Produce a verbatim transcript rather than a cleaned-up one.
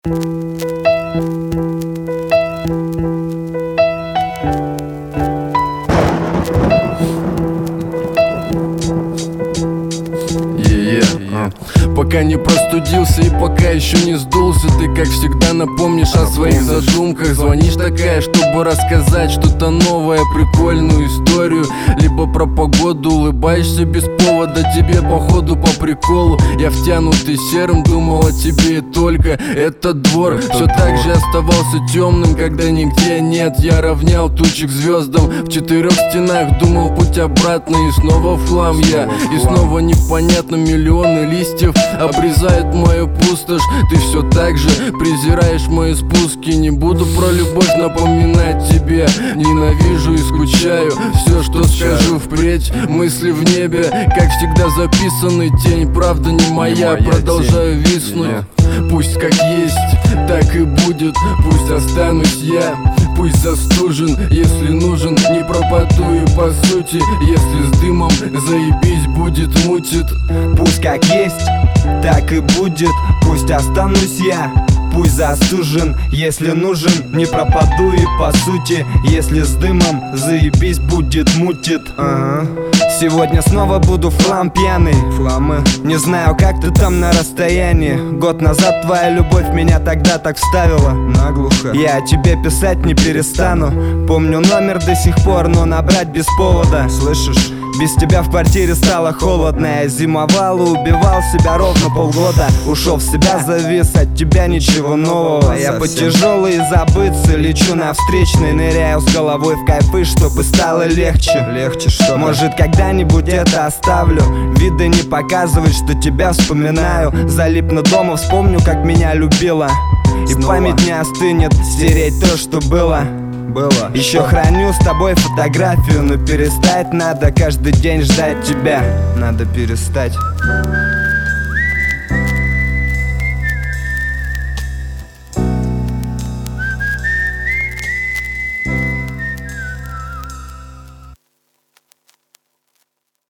Пока не простудился и пока еще не сдулся, ты как всегда напомнишь о своих задумках. Звонишь такая, чтобы рассказать что-то новое, прикольную историю, либо про погоду. Улыбаешься без повода, тебе походу по приколу. Я втянутый серым думал о тебе и только. Этот двор все так же оставался темным, когда нигде нет. Я равнял тучи к звездам в четырех стенах, думал путь обратно, и снова в хлам я. И снова непонятно, миллионы листьев обрезает мою пустошь. Ты все так же презираешь мои спуски. Не буду про любовь напоминать тебе. Ненавижу и скучаю. Все, что скажу впредь, мысли в небе, как всегда записанный тень. Правда не моя, продолжаю виснуть. Пусть как есть, так и будет. Пусть останусь я, пусть застужен, если нужен. Не пропаду и по сути, если с дымом заебись будет, мутит. Пусть как есть, так и будет. Пусть останусь я, пусть застужен, если нужен. Не пропаду и по сути, если с дымом заебись будет, мутит. ага. Сегодня снова буду в хлам пьяный. Фламы. Не знаю, как ты там на расстоянии. Год назад твоя любовь меня тогда так вставила наглухо. Я о тебе писать не перестану. Помню номер до сих пор, но набрать без повода. Слышишь? Без тебя в квартире стало холодно. Я зимовал и убивал себя ровно полгода. Ушел в себя, завис, от тебя ничего нового. Я по тяжелой забыться лечу на встречный, ныряю с головой в кайфы, чтобы стало легче. Легче что? Может, когда-нибудь это оставлю. Вида не показывать, что тебя вспоминаю. Залипну дома, вспомню, как меня любила. И снова память не остынет стереть то, что было. Было. Еще храню с тобой фотографию, но перестать надо каждый день ждать тебя. Надо перестать.